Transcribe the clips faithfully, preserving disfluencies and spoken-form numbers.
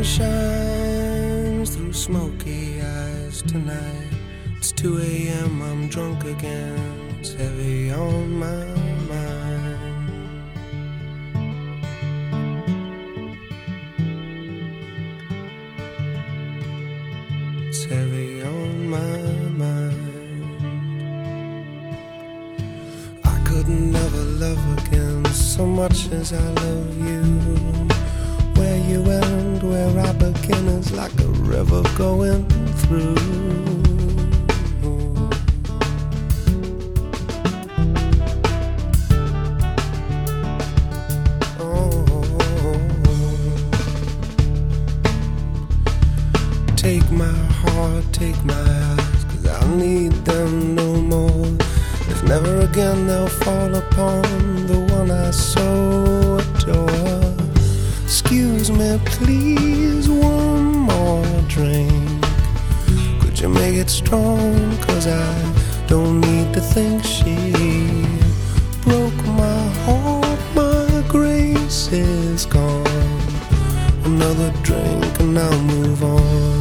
shines through smoky eyes tonight. It's two a.m. I'm drunk again. It's heavy on my mind. It's heavy on my mind. I couldn't ever love again so much as I love you. Where you end, where I begin is like a river going through. Take my heart, take my eyes, 'cause I'll need them no more. If never again they'll fall upon the one I so adore. Excuse me, please, one more drink. Could you make it strong? 'Cause I don't need to think she broke my heart, my grace is gone. Another drink and I'll move on.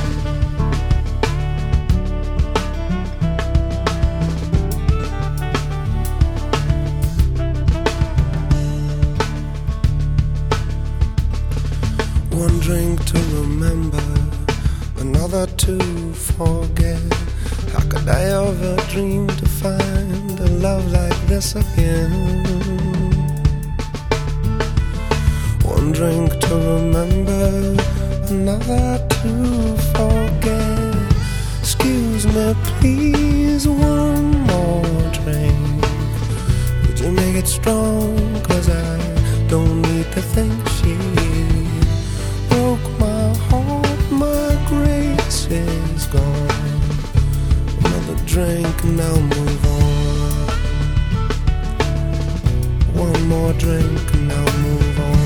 One drink to remember, another to forget. How could I ever dream to find a love like this again? One drink to remember, another to forget. Excuse me, please, one more drink. Would you make it strong? 'Cause I don't need to think she broke my heart, my grace is gone. Another drink and I'll move on. One more drink and I'll move on.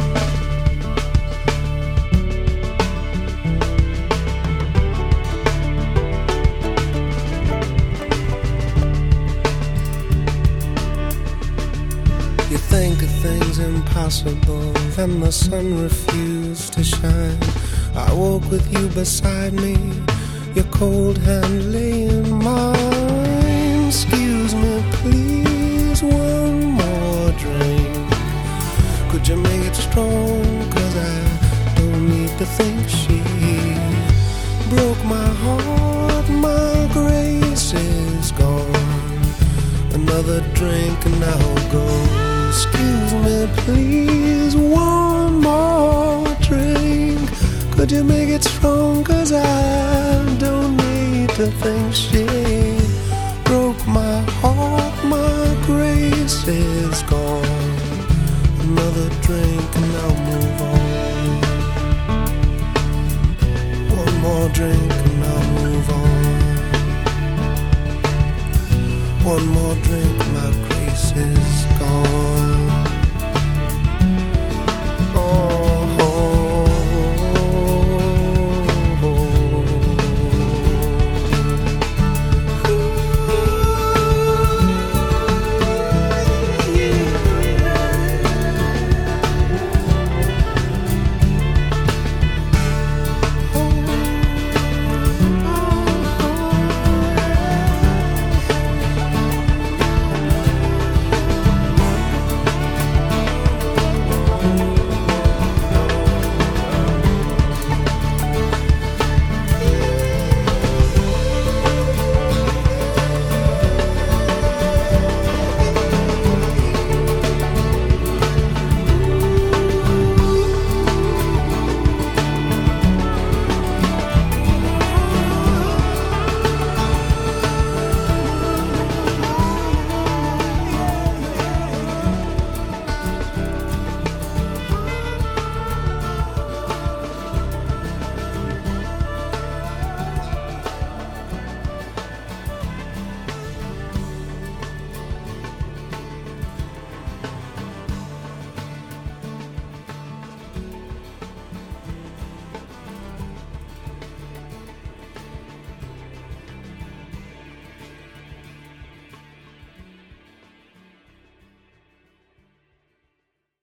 You think a thing's impossible, then the sun refused to shine. I woke with you beside me, your cold hand lay in mine. Excuse me, please, one more drink. Could you make it strong? 'Cause I don't need to think she broke my heart, my grace is gone. Another drink and I'll go. Excuse me, please, one more drink. Could you make it strong? 'Cause I don't need to think she broke my heart, my grace is gone. Another drink and I'll move on. One more drink and I'll move on. One more drink, my grace is gone.